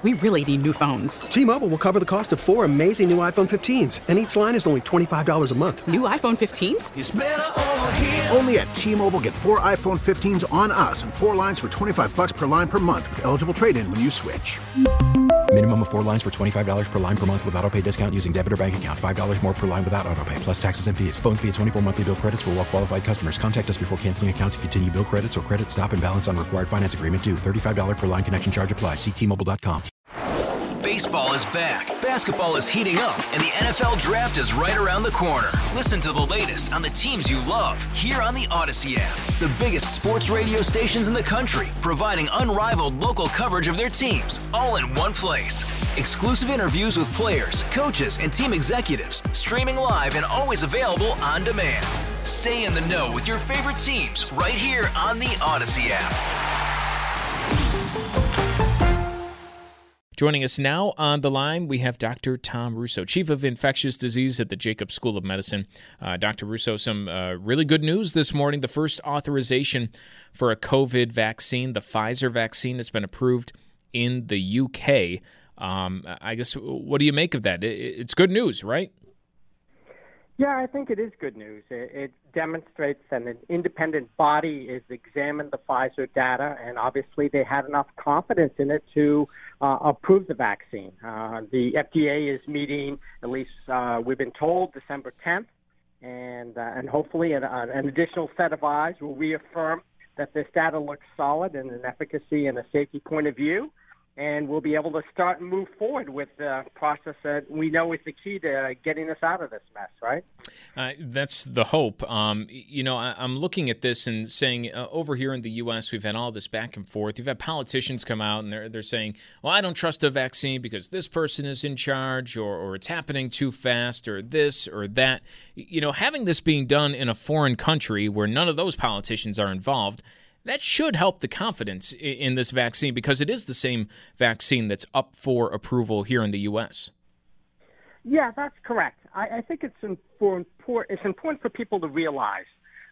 We really need new phones. T-Mobile will cover the cost of 4 amazing new iPhone 15s, and each line is only $25 a month. New iPhone 15s? It's better over here. Only at T-Mobile, get 4 iPhone 15s on us and 4 lines for $25 per line per month with eligible trade-in when you switch. Minimum of 4 lines for $25 per line per month with autopay discount using debit or bank account. $5 more per line without autopay, plus taxes and fees. Phone fee at 24 monthly bill credits for well-qualified customers. Contact us before canceling account to continue bill credits or credit stop and balance on required finance agreement due. $35 per line connection charge applies. See T-Mobile.com. Baseball is back, basketball is heating up, and the NFL Draft is right around the corner. Listen to the latest on the teams you love here on the Odyssey app. The biggest sports radio stations in the country, providing unrivaled local coverage of their teams, all in one place. Exclusive interviews with players, coaches, and team executives, streaming live and always available on demand. Stay in the know with your favorite teams right here on the Odyssey app. Joining us now on the line, we have Dr. Tom Russo, Chief of Infectious Disease at the Jacobs School of Medicine. Dr. Russo, some really good news this morning. The first authorization for a COVID vaccine, the Pfizer vaccine, has been approved in the UK. I guess, what do you make of that? It's good news, right? Yeah, I think it is good news. It demonstrates that an independent body has examined the Pfizer data, and obviously they had enough confidence in it to approve the vaccine. The FDA is meeting, at least we've been told, December 10th, and hopefully an additional set of eyes will reaffirm that this data looks solid in an efficacy and a safety point of view. And we'll be able to start and move forward with the process that we know is the key to getting us out of this mess, right? That's the hope. I'm looking at this and saying over here in the U.S., we've had all this back and forth. You've had politicians come out and they're saying, well, I don't trust a vaccine because this person is in charge or it's happening too fast or this or that. Having this being done in a foreign country where none of those politicians are involved, that should help the confidence in this vaccine because it is the same vaccine that's up for approval here in the U.S. Yeah, that's correct. I think it's important for people to realize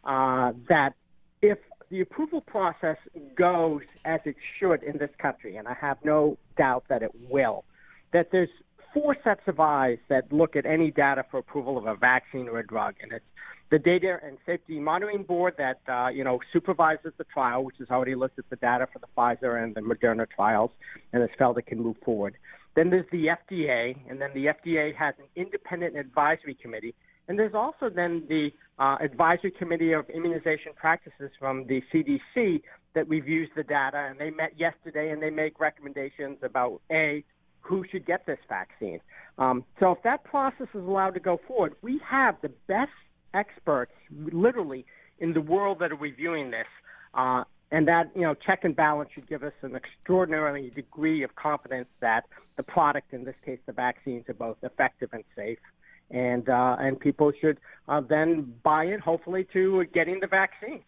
that if the approval process goes as it should in this country, and I have no doubt that it will, that there's 4 sets of eyes that look at any data for approval of a vaccine or a drug, and it's the Data and Safety Monitoring Board that, supervises the trial, which has already looked at the data for the Pfizer and the Moderna trials and has felt it can move forward. Then there's the FDA, and then the FDA has an independent advisory committee. And there's also then the Advisory Committee of Immunization Practices from the CDC that reviews the data, and they met yesterday and they make recommendations about, who should get this vaccine. So if that process is allowed to go forward, we have the best experts literally in the world that are reviewing this, and that check and balance should give us an extraordinary degree of confidence that the product, in this case the vaccines, are both effective and safe, and people should then buy in, hopefully, to getting the vaccine.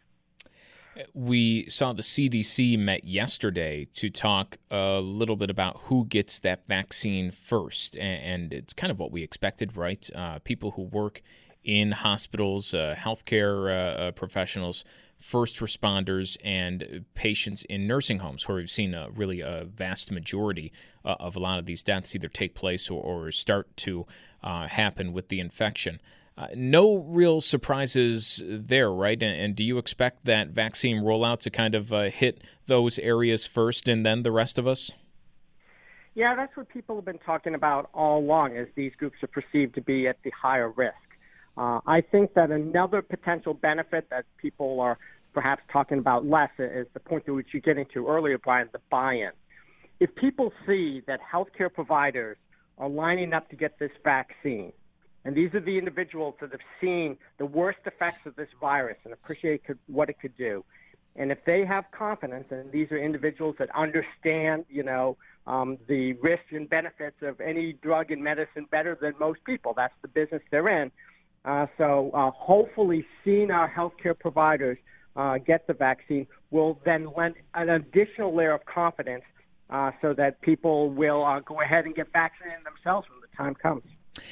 We saw the CDC met yesterday to talk a little bit about who gets that vaccine first, and it's kind of what we expected, right? People who work in hospitals, healthcare professionals, first responders, and patients in nursing homes, where we've seen really a vast majority of a lot of these deaths either take place or start to happen with the infection. No real surprises there, right? And do you expect that vaccine rollout to kind of hit those areas first and then the rest of us? Yeah, that's what people have been talking about all along, as these groups are perceived to be at the higher risk. I think that another potential benefit that people are perhaps talking about less is the point to which you get into earlier, Brian, the buy-in. If people see that healthcare providers are lining up to get this vaccine, and these are the individuals that have seen the worst effects of this virus and appreciate what it could do, and if they have confidence, and these are individuals that understand, the risks and benefits of any drug and medicine better than most people, that's the business they're in. So hopefully seeing our healthcare providers get the vaccine will then lend an additional layer of confidence so that people will go ahead and get vaccinated themselves when the time comes.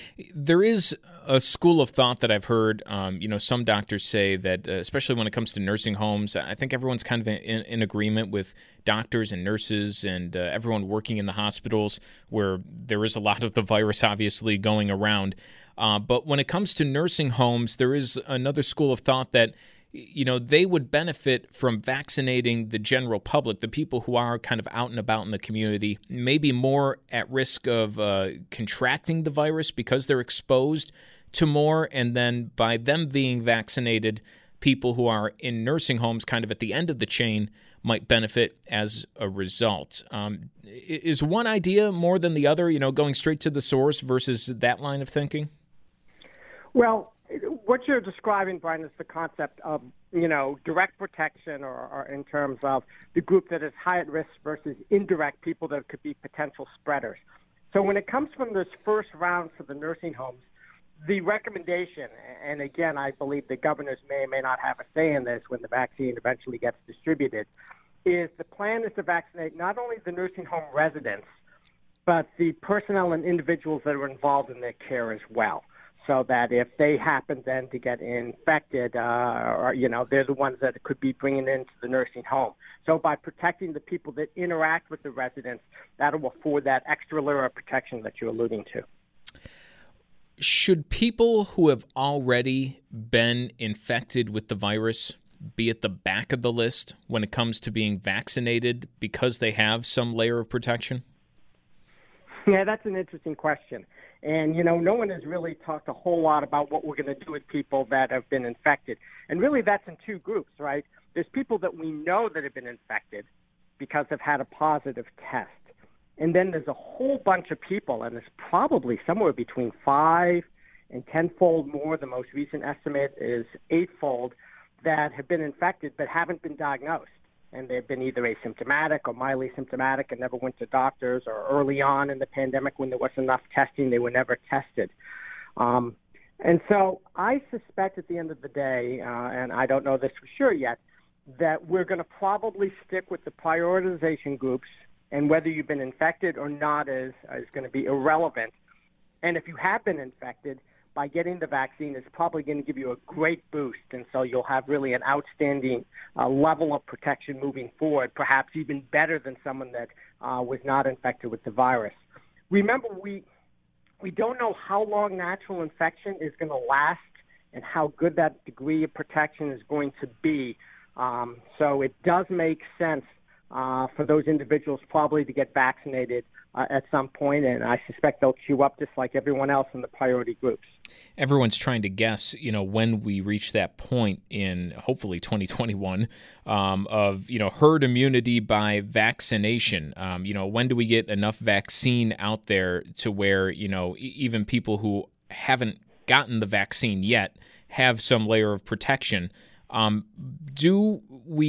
There is a school of thought that I've heard. Some doctors say that, especially when it comes to nursing homes, I think everyone's kind of in agreement with doctors and nurses and everyone working in the hospitals where there is a lot of the virus obviously going around. But when it comes to nursing homes, there is another school of thought that they would benefit from vaccinating the general public, the people who are kind of out and about in the community, maybe more at risk of contracting the virus because they're exposed to more. And then by them being vaccinated, people who are in nursing homes kind of at the end of the chain might benefit as a result. Is one idea more than the other, going straight to the source versus that line of thinking? Well, what you're describing, Brian, is the concept of, direct protection or in terms of the group that is high at risk versus indirect people that could be potential spreaders. So when it comes from this first round for the nursing homes, the recommendation, and again, I believe the governors may or may not have a say in this when the vaccine eventually gets distributed, is the plan is to vaccinate not only the nursing home residents, but the personnel and individuals that are involved in their care as well. So that if they happen then to get infected, they're the ones that could be bringing into the nursing home. So by protecting the people that interact with the residents, that will afford that extra layer of protection that you're alluding to. Should people who have already been infected with the virus be at the back of the list when it comes to being vaccinated because they have some layer of protection? Yeah, that's an interesting question. And, no one has really talked a whole lot about what we're going to do with people that have been infected. And really that's in two groups, right? There's people that we know that have been infected because they've had a positive test. And then there's a whole bunch of people, and there's probably somewhere between 5 and 10-fold more. The most recent estimate is 8-fold that have been infected but haven't been diagnosed. And they've been either asymptomatic or mildly symptomatic and never went to doctors, or early on in the pandemic when there wasn't enough testing, they were never tested. And so I suspect at the end of the day, and I don't know this for sure yet, that we're going to probably stick with the prioritization groups, and whether you've been infected or not is going to be irrelevant. And if you have been infected, by getting the vaccine is probably going to give you a great boost, and so you'll have really an outstanding level of protection moving forward, perhaps even better than someone that was not infected with the virus. Remember, we don't know how long natural infection is going to last and how good that degree of protection is going to be. So it does make sense for those individuals probably to get vaccinated at some point, and I suspect they'll queue up just like everyone else in the priority groups. Everyone's trying to guess, when we reach that point in hopefully 2021 of, herd immunity by vaccination. When do we get enough vaccine out there to where, even people who haven't gotten the vaccine yet have some layer of protection? Do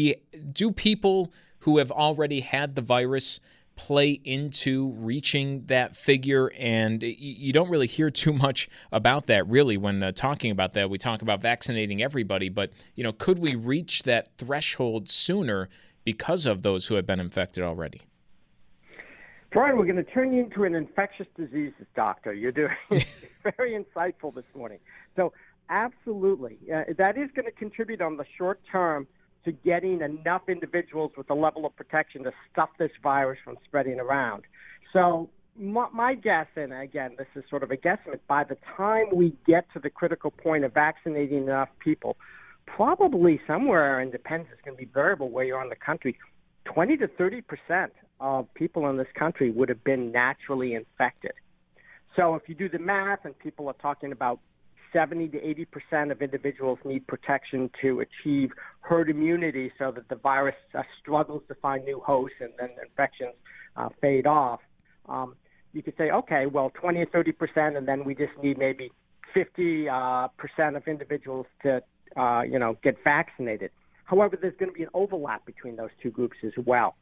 people who have already had the virus play into reaching that figure? And you don't really hear too much about that, really, when talking about that. We talk about vaccinating everybody, but, could we reach that threshold sooner because of those who have been infected already? Brian, we're going to turn you into an infectious diseases doctor. You're doing very insightful this morning. So absolutely, that is going to contribute on the short term to getting enough individuals with a level of protection to stop this virus from spreading around. So my guess, and again, this is sort of a guesstimate, by the time we get to the critical point of vaccinating enough people, probably somewhere, and depends, it's going to be variable where you're in the country, 20 to 30% of people in this country would have been naturally infected. So if you do the math, and people are talking about 70 to 80% of individuals need protection to achieve herd immunity so that the virus struggles to find new hosts and then infections fade off. You could say, okay, well, 20 or 30%, and then we just need maybe 50% of individuals to, get vaccinated. However, there's going to be an overlap between those two groups as well.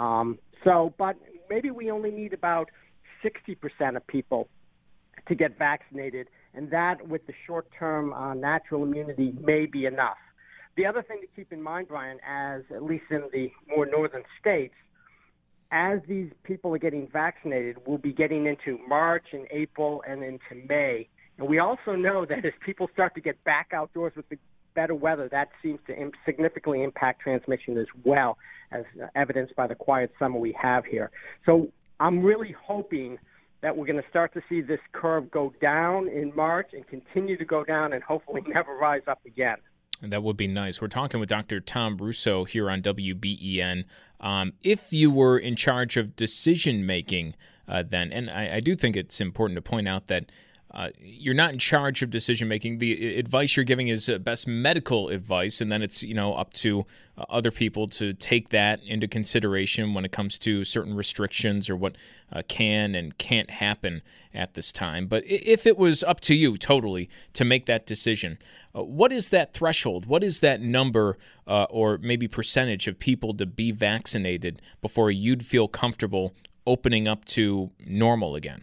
But maybe we only need about 60% of people to get vaccinated, and that, with the short-term natural immunity, may be enough. The other thing to keep in mind, Brian, as at least in the more northern states, as these people are getting vaccinated, we'll be getting into March and April and into May. And we also know that as people start to get back outdoors with the better weather, that seems to significantly impact transmission as well, as evidenced by the quiet summer we have here. So I'm really hoping that we're going to start to see this curve go down in March and continue to go down and hopefully never rise up again. And that would be nice. We're talking with Dr. Tom Russo here on WBEN. If you were in charge of decision-making then, and I do think it's important to point out that you're not in charge of decision-making. The advice you're giving is best medical advice, and then it's up to other people to take that into consideration when it comes to certain restrictions or what can and can't happen at this time. But if it was up to you totally to make that decision, what is that threshold? What is that number or maybe percentage of people to be vaccinated before you'd feel comfortable opening up to normal again?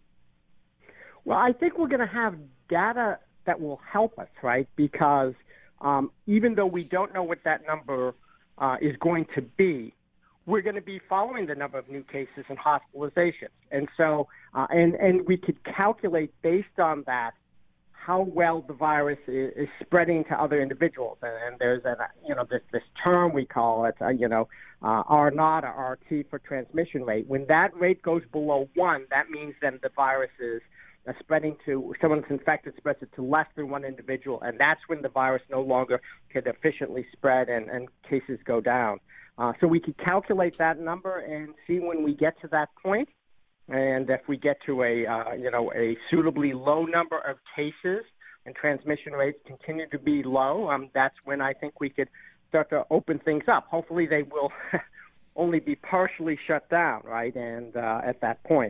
Well, I think we're going to have data that will help us, right? Because even though we don't know what that number is going to be, we're going to be following the number of new cases and hospitalizations. And so, and we could calculate based on that how well the virus is spreading to other individuals. And there's this term we call it, R naught or RT for transmission rate. When that rate goes below 1, that means then the virus is spreading to someone that's infected, spreads it to less than one individual, and that's when the virus no longer can efficiently spread and cases go down. So we could calculate that number and see when we get to that point, and if we get to a suitably low number of cases and transmission rates continue to be low, that's when I think we could start to open things up. Hopefully they will only be partially shut down, right? And at that point.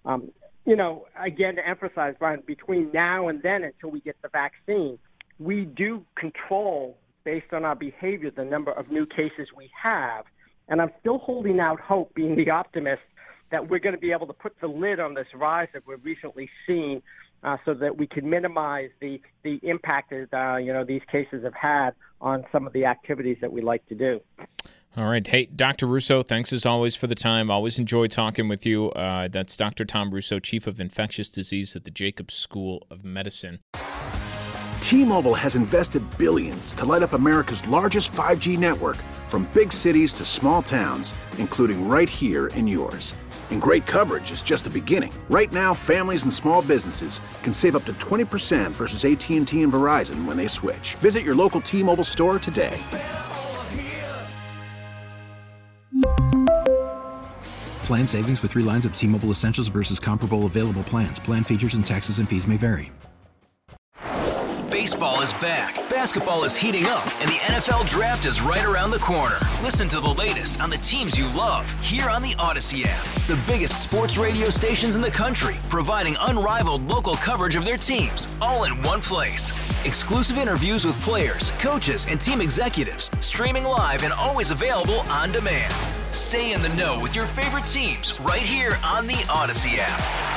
Again, to emphasize, Brian, between now and then until we get the vaccine, we do control, based on our behavior, the number of new cases we have. And I'm still holding out hope, being the optimist, that we're going to be able to put the lid on this rise that we've recently seen so that we can minimize the impact that, these cases have had on some of the activities that we like to do. All right. Hey, Dr. Russo, thanks as always for the time. Always enjoy talking with you. That's Dr. Tom Russo, Chief of Infectious Disease at the Jacobs School of Medicine. T-Mobile has invested billions to light up America's largest 5G network, from big cities to small towns, including right here in yours. And great coverage is just the beginning. Right now, families and small businesses can save up to 20% versus AT&T and Verizon when they switch. Visit your local T-Mobile store today. Plan savings with 3 lines of T-Mobile Essentials versus comparable available plans. Plan features and taxes and fees may vary. Baseball is back, basketball is heating up, and the NFL Draft is right around the corner. Listen to the latest on the teams you love here on the Odyssey app. The biggest sports radio stations in the country, providing unrivaled local coverage of their teams, all in one place. Exclusive interviews with players, coaches, and team executives, streaming live and always available on demand. Stay in the know with your favorite teams right here on the Odyssey app.